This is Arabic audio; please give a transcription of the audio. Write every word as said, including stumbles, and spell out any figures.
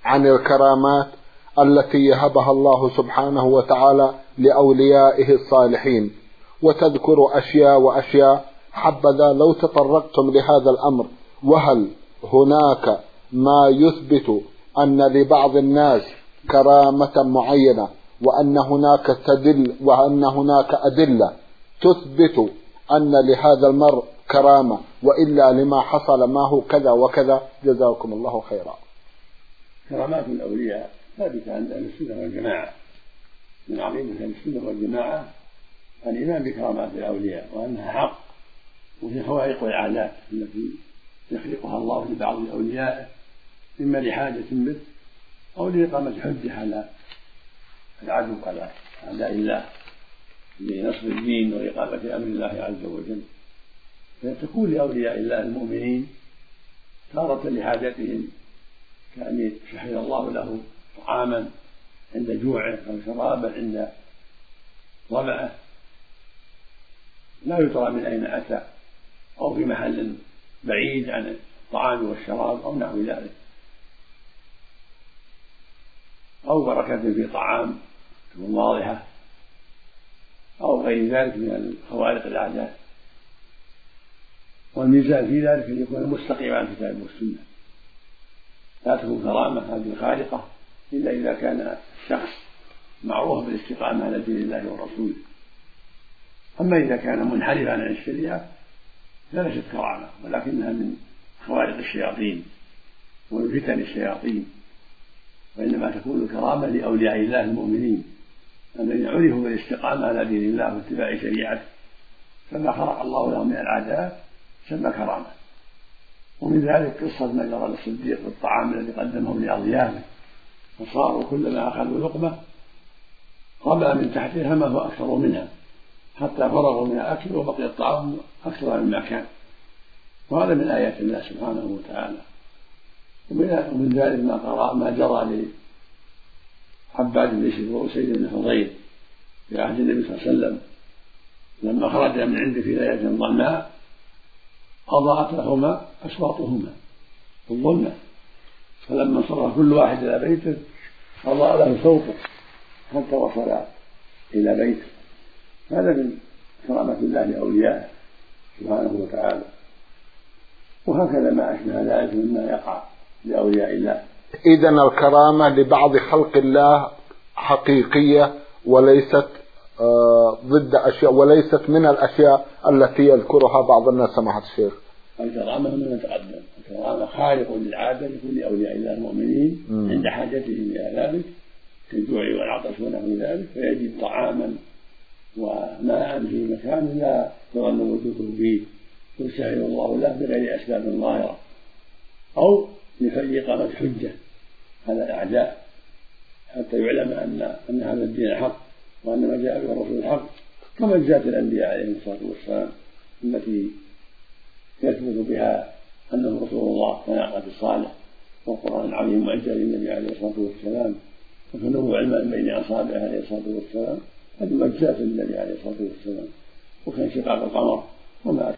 عن الكرامات التي يهبها الله سبحانه وتعالى لأوليائه الصالحين، وتذكر أشياء وأشياء، حبذا لو تطرقتم لهذا الأمر. وهل هناك ما يثبت أن لبعض الناس كرامة معينة، وأن هناك تدل وأن هناك أدلة تثبت أن لهذا المرء كرامة، وإلا لما حصل ما هو كذا وكذا؟ جزاكم الله خيرا. كرامات الأولياء ثابتة عند أهل السنة والجماعة، من عقيدة أهل السنة والجماعة الإيمان بكرامات الأولياء وأنها حق، وهي خوارق العادات التي يخلقها الله لبعض أوليائه، إما لحاجة به أو لإقامة حجة على العدو، على أعداء الله، لنصر الدين وإقامة أمر الله عز وجل. فتكون لأولياء الله المؤمنين تارة لحاجتهم، كأن شهد الله له طعاما عند جوعه أو شرابا عند ظمأه لا يدرى من أين أتى، أو في محل بعيد عن الطعام والشراب أو نحو ذلك، أو بركة في طعام تكون واضحة، أو غير ذلك من خوارق العادات. والميزان في ذلك أن يكون مستقيم على الكتاب والسنة، لا تكون كرامة هذه خارقة إلا إذا كان الشخص معروف بالاستقامة على دين الله ورسوله. أما إذا كان منحرفا عن الشريعة فليست كرامة، ولكنها من خوارق الشياطين ومن فتن الشياطين، وإنما تكون الكرامة لأولياء الله المؤمنين الذين عرفوا بالاستقامة على دين الله واتباع شريعته، فما خلق الله لهم من العادات سمى كرامة. ومن ذلك قصة ما جرى للصديق بالطعام الذي قدمه لأضيافه، فصاروا كلما أخذوا لقمة رمى من تحتها ما هو أكثر منها حتى فرغوا من الأكل وبقي الطعام أكثر مما كان. وهذا من آيات الله سبحانه وتعالى. ومن ذلك ما قرأ ما جرى لعباد بن بشر وأسيد بن حضير في عهد النبي صلى الله عليه وسلم، لما خرج من عنده في ليلة ظلماء أضاءت لهما أشواطهما في الظلمة، فلما انصرف كل واحد إلى بيته أضاء له سوقه حتى وصل إلى بيته. هذا من كرامة الله لأوليائه سبحانه وتعالى. وهكذا ما أشبه ذلك مما يقع لأولياء الله. إذن الكرامة لبعض خلق الله حقيقية وليست ضد أشياء، وليست من الأشياء التي يذكرها بعض الناس. سماحة الشيخ، الكرامة من تقدم، الكرامة خارق للعادة لكل أولياء الله المؤمنين م. عند حاجتهم إلى ذلك كالجوع والعطش ونحو ذلك، فيجد طعاما وماء في مكان لا تظن وجوده فيه يسهل الله له بغير أسباب ظاهرة، أو لإقامة حجة على الأعداء حتى يعلم أن أن هذا الدين حق وأن ما جاء به الرسول الحق، كما جاءت الأنبياء عليهم الصلاة والسلام التي يثبت بها أنه رسول الله وناقة الصالح والقرآن العظيم معجزة للنبي عليه الصلاة والسلام، وكنه علما بين أصابعه عليه الصلاة والسلام، هذه معجزات للنبي عليه الصلاة والسلام، وكان شقاق القمر وما